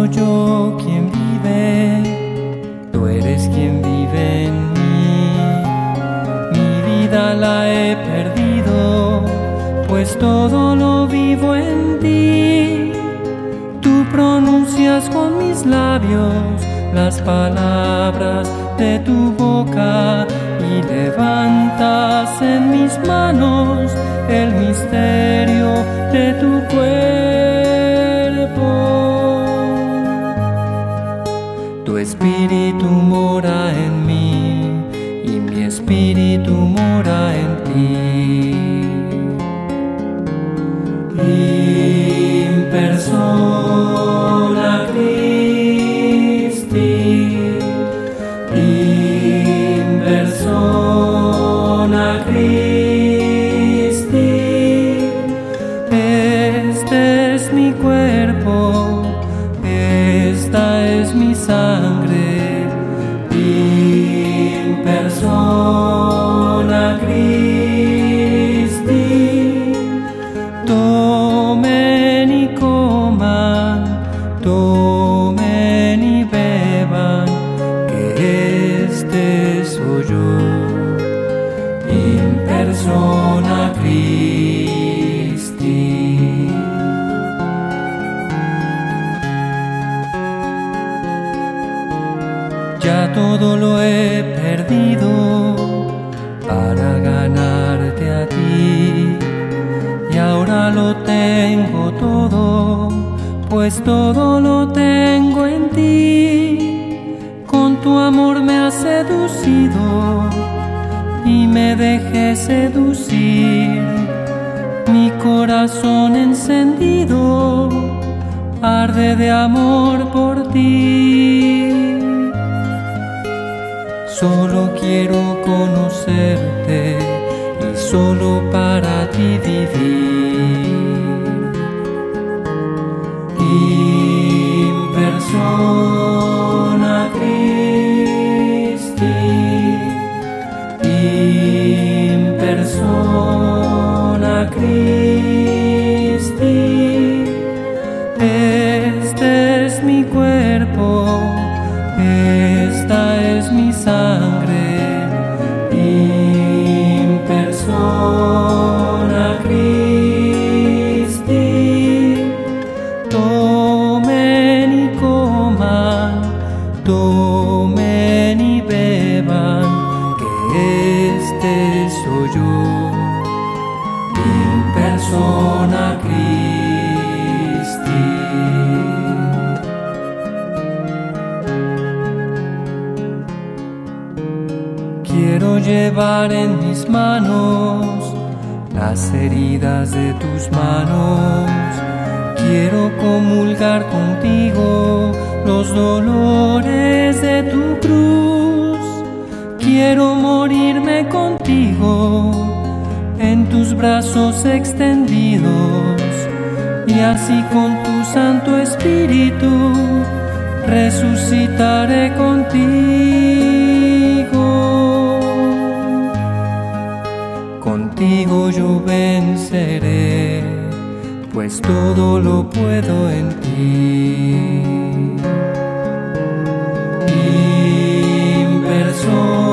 soy yo quien vive, tú eres quien vive en mí. Mi vida la he perdido, pues todo lo vivo en ti. Tú pronuncias con mis labios las palabras de tu boca y levantas en mis manos el misterio de tu cuerpo. Tu espíritu mora en mí y mi espíritu mora en ti. In persona Christi, in persona Christi. Este es mi cuerpo, esta es mi sangre, in persona Christi. Tomen y coman, tomen y beban, que este soy yo, in persona Christi. Ya todo lo he perdido para ganarte a ti. Y ahora lo tengo todo, pues todo lo tengo en ti. Con tu amor me has seducido y me dejé seducir. Mi corazón encendido arde de amor por ti. Solo quiero conocerte y solo para ti vivir. In persona Christi, in persona Christi. Este es mi cuerpo, esta es mi sangre, in persona Christi. Tomen y coman, tomen y beban, que este soy yo, in persona Christi. Quiero llevar en mis manos las heridas de tus manos. Quiero comulgar contigo los dolores de tu cruz. Quiero morirme contigo en tus brazos extendidos, y así con tu Santo Espíritu resucitaré contigo. Contigo yo venceré, pues todo lo puedo en ti. In persona